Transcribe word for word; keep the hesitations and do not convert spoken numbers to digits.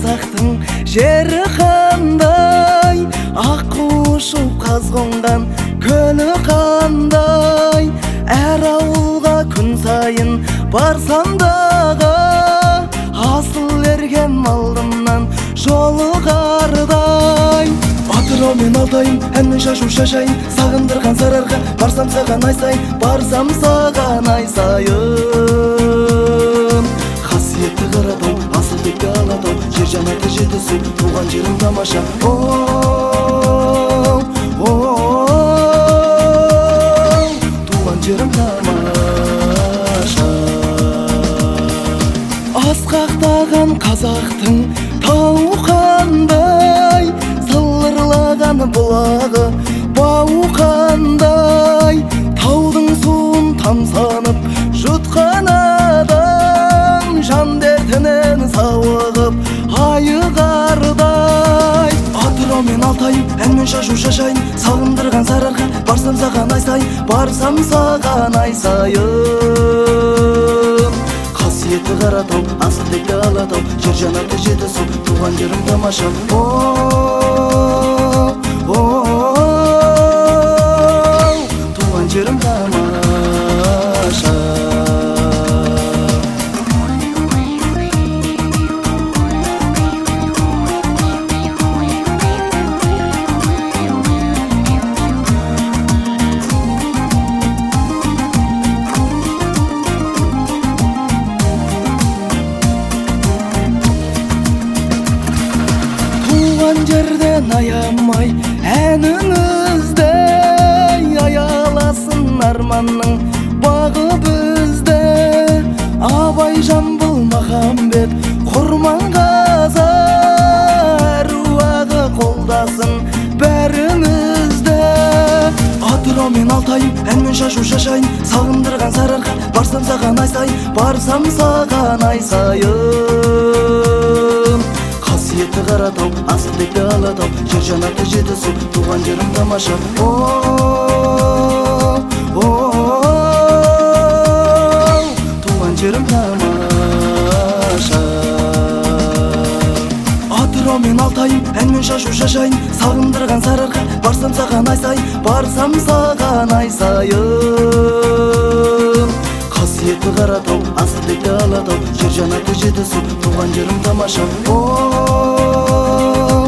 қазақтың жері қандай, аққу ұшып қаз қонған көлі қандай. Әр ауылға күн сайын барсам дағы, асыл ерген алдымнан жолы қардай. Атырау мен Алтайым, әнмен шашу шашайын, сағындырған сарыарқа, барсам саған ай сайын, барсам саған ай сайын. Қасиетті Қаратау, асылбекті Алатау, жер жаннаты жетісу, туған жерім тамаша. Оу, оу, туған жерім тамаша. Асқақтаған қазақтың тау қандай, сылырлаған бұлағы бау қандай. Таудың суын тамсанып жұтқан адам, жан дертінен сауығып айығардай. Атырау мен Алтайым, әнмен шашу шашайын, сағындырған сарыарқа, барсам саған ай сайын, барсам саған ай сайын. Қасиетті Қаратау, асылбекті Алатау, жер жаннаты жетісу, туған жерім тамаша. Оу, оу, туған жерім тамаша. Туған жерден аямай әніңізде, аяласын арманның бағы бізде. Абай, Жамбыл, Махамбет, Құрманғазы, әруағы қолдасын бәрімізді. Атырау мен Алтайым, әнмен шашу шашайын, сағындырған сарыарқа, барсам саған ай сайын, барсам саған ай сайын. Қасиетті Қаратау, асылбекті Алатау, жер жаннаты жетісу, туған жерім тамаша. Оу, оу, туған жерім тамаша. Атырау мен Алтайым, әнмен шашу шашайын, сағындырған сарыарқа, барсам саған ай сайын, барсам саған ай сайын. Қасиетті Қаратау, асылбекті Алатау, жер жаннаты жетісу, туған жерім тамаша. Оу.